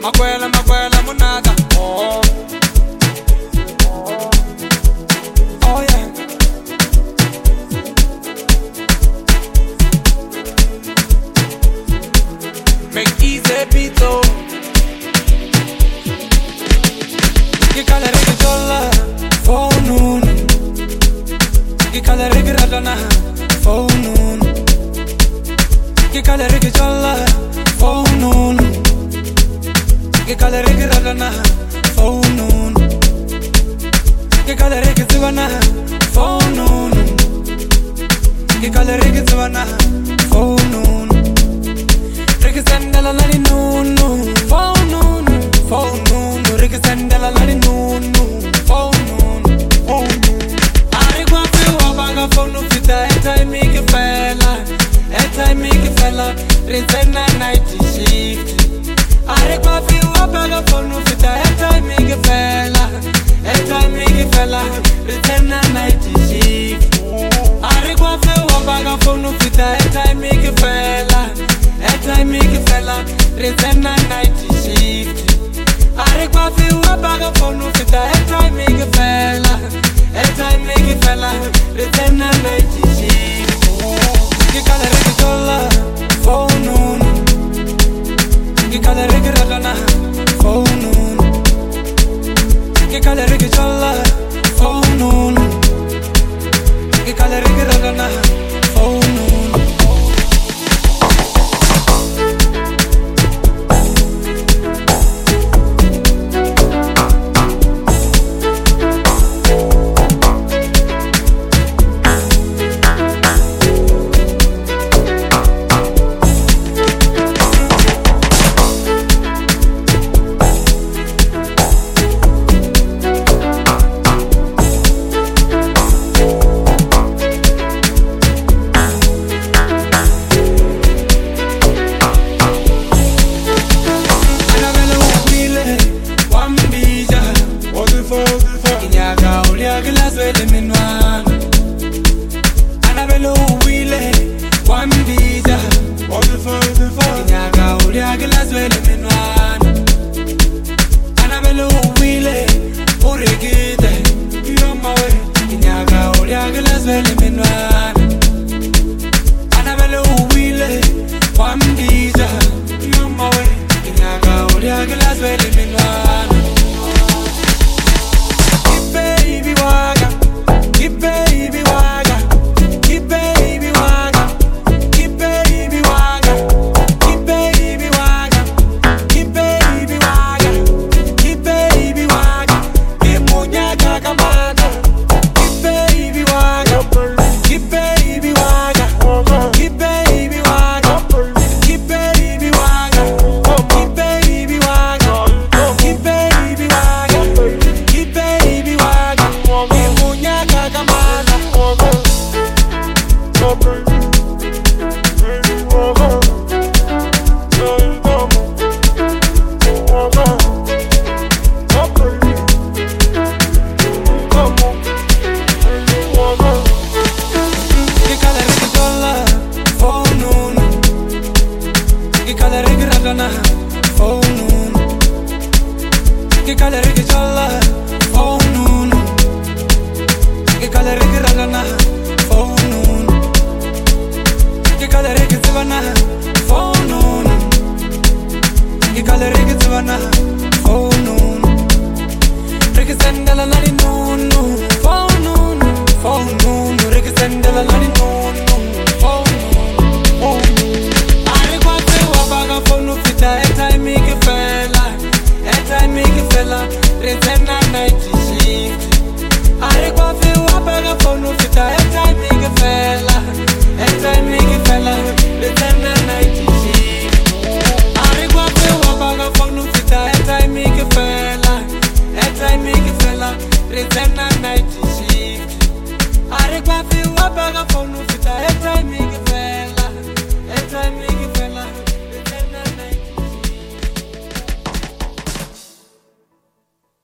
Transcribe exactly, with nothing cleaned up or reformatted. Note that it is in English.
Makwela, makwela, munaga. Oh. Oh yeah. Make easy beat, Kikala rigi jolla, phone Kikala rigi radana, phone Kikala rigi jolla, phone Kikala rigi radana, phone Kikala rigi zivana, phone Kikala rigi zivana, phone Rigi sandala lani nunu, phone phone Rigi sandala lani nunu, phone Ari kwa fiwa baga phone fita Eta miki fella, eta miki fella Rizena night shift Ari kwa fiwa baga phone fita Eta miki fella, eta miki fella Rizena night shift Ari kwa fiwa baga phone fita Eta miki fella, eta miki fella Rizena night shift Ari kwa fiwa baga phone fita Eta miki fella, eta miki fella Rizena night shift Kikala rigi jolla, phone Kikala rigi radana, phone Kikala rigi jolla, phone Kikala rigi radana, phone Phone, Rigi sandala lani nunu